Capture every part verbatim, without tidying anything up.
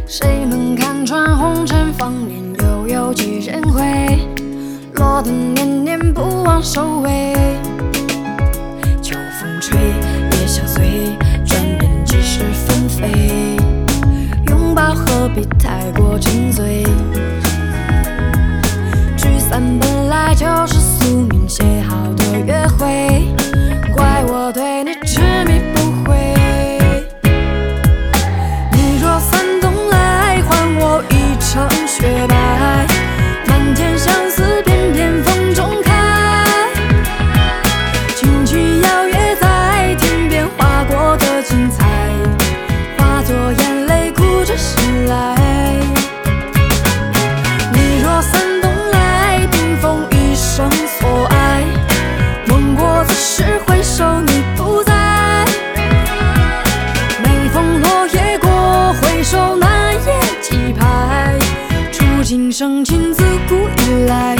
谁能看穿红尘芳年，又有几人会落得念念不忘收尾？秋风吹，夜相随，转眼即是纷飞。拥抱何必太过沉醉？聚散本来就是宿命写好的约会，怪我对你执迷不悔。你若散东来，还我一程雪白。满天相思，片片风中开。轻曲摇曳在天边划过的精彩，化作眼泪哭着醒来。你若散东来，冰封一生所爱。梦过此时回首你不在，每逢落叶过，回首难掩几拍。触景生情，自古以来。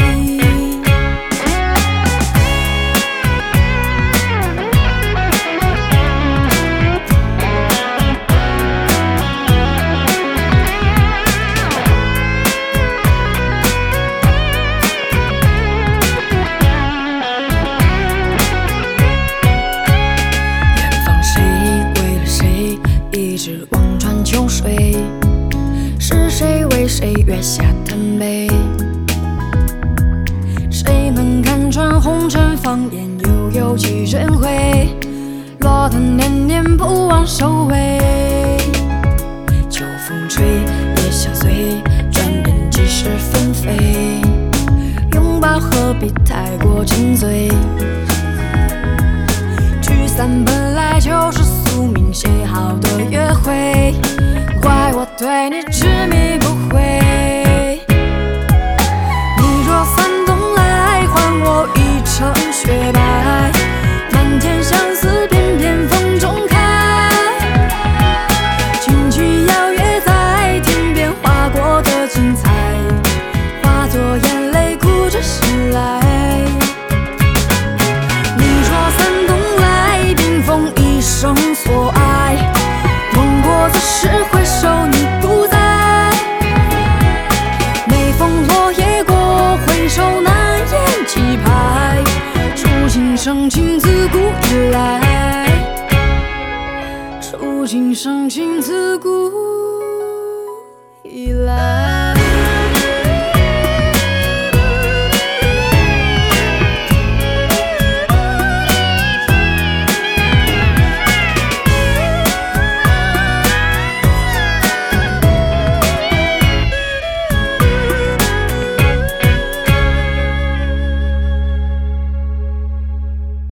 望穿秋水，是谁为谁月下贪杯？谁能看穿红尘芳艳，又有几人会落得念念不忘收尾？秋风吹，夜相随，转眼即是纷飞。拥抱何必太过沉醉？聚散本来就是宿命写好的约会，怪我对你执迷不悔。你若散东来，还我一程雪白。满天相思，片片风中开。轻曲摇曳在天边划过的精彩，化作眼泪哭着醒来。生所爱，梦过此时回首你不在。每逢落叶过，回首难掩几拍。触景生情，自古以来。触景生情，自古以来。